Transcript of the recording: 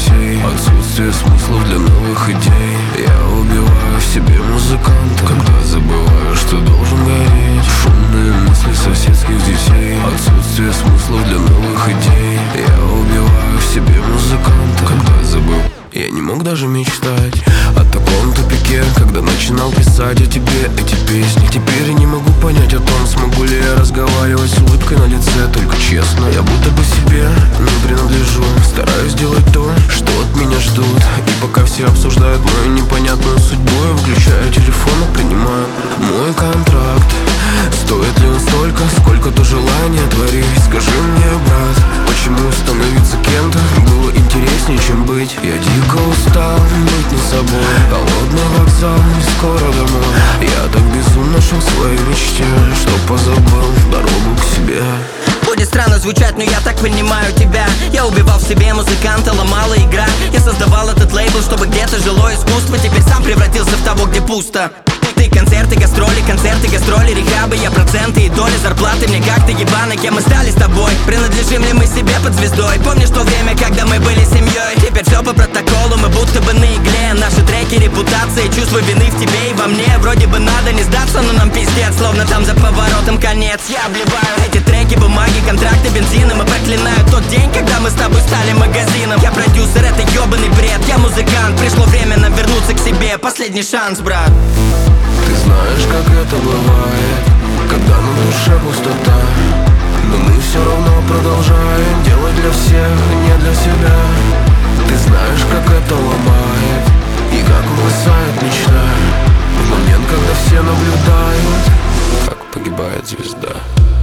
детей, отсутствие смыслов для новых идей. Я убиваю в себе музыканта, когда забываю, что должен гореть. Шумные мысли соседских детей, отсутствие смыслов для новых идей. Я убиваю в себе музыканта, когда забыл. Я не мог даже мечтать о таком тупике, когда начинал писать о тебе эти песни. Теперь я не могу понять о том, смогу ли я разговаривать с улыбкой на лице, только честно. Я будто бы себе не принадлежу, стараюсь делать то, что от меня ждут. И пока все обсуждают мою непонятную судьбу, я выключаю телефон и принимаю мой контракт. Стоит ли он столько, сколько то желание творить? Скажи мне, брат, почему становиться кем-то было интереснее, чем быть? Я дико устал быть не собой. Холодный вокзал, не скоро домой. Я так безумно шел в своей мечте, что позабыл дорогу к себе. Будет странно звучать, но я так понимаю тебя. Я убивал в себе музыканта, ломала игра. Я создавал этот лейбл, чтобы где-то жило искусство. Теперь сам превратился в того, где пусто. Ты концерты, гастроли, рехабы. Я проценты и доли зарплаты. Мне как-то ебано, кем мы стали с тобой. Принадлежим ли мы себе под звездой? Помнишь то время, когда мы были семьей? Теперь все по протоколу, мы будто бы на игле. Наши треки, репутация, чувство вины в тебе и во мне. Вроде бы надо не сдаться, но нам пиздец. Словно там за поворотом конец. Я обливаю эти треки, бумаги, контракты, бензином. И проклинаю тот день, когда мы с тобой стали магазином. Я продюсер, это ебаный бред. Я музыкант, пришло время нам вернуться к себе. Последний шанс, брат. Ты знаешь, как это бывает, когда на душе пустота, но мы все равно продолжаем делать для всех, не для себя. Ты знаешь, как это ломает и как угасает мечта в момент, когда все наблюдают, как погибает звезда.